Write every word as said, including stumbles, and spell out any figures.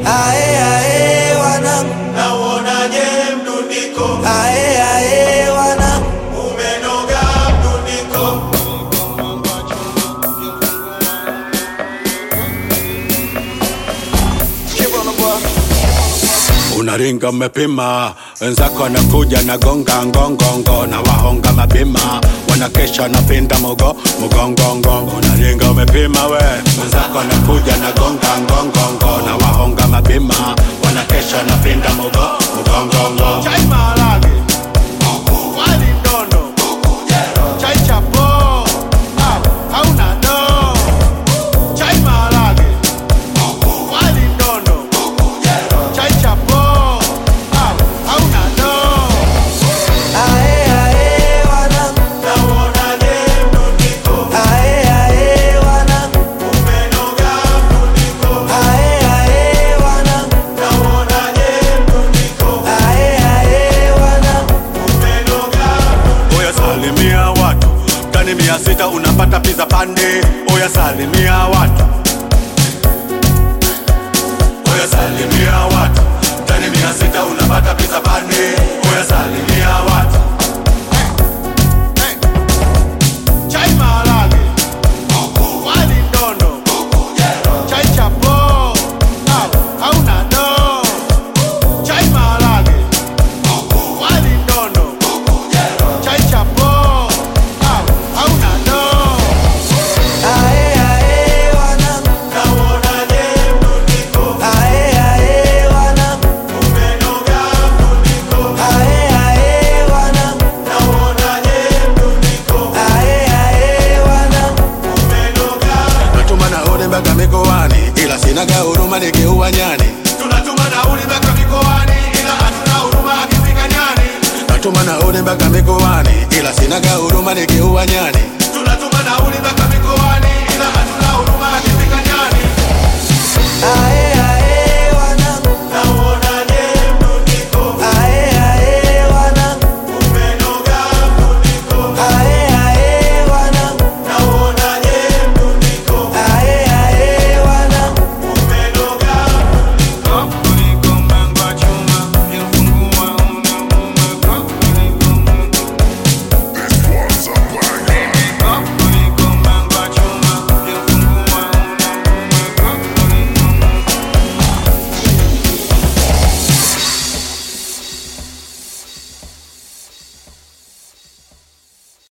Ae ae wanangu, nauonaje mdundiko? ae ae wanangu, Umenoga mdundiko. Unaringa umepima, wenzako wanakuja na gonga ngongongo, na wahonga mapima, wanakesha na pinda mugo mugongongo. Unaringa umepima we, wenzako wanakuja na gonga ngongongo, na wahonga mapima, wanakesha na pinda mugo mugongongo. Chai maharage, wali ndono, chai chapo, ah, hauna do. Chai maharage, wali ndono, chai chapo, ah, hauna do. ae ae wanangu, Nauonaje mdundiko? ae ae wanangu, Umenoga mdundiko. ae ae wanangu, Nauonaje mdundiko? ae ae wanangu, Umenoga. Oya salimia watu, tani mia sita unapata pizza pande. Oya salimia watu, oya salimia watu, tani mia sita unapata pizza pande. Oya salimia watu. Chai maharage, wali ndono, chai chapo, ah, hauna do. Chai maharage, wali ndono, chai chapo, ah, hauna do. ae ae wanangu, Nauonaje mdundiko? ae ae wanangu, Umenoga mdundiko. ae ae wanangu, Nauonaje mdundiko? ae ae wanangu, Umenoga. Natuma nauli mpaka mikoani, ila sinaga huruma nikiua nyani. Tunatuma nauli mpaka mikoani, ila hatuna huruma akifika nyani. Natuma nauli mpaka mikoani, ila sinaga huruma nikiua nyani. Tunatuma nauli mpaka mikoani.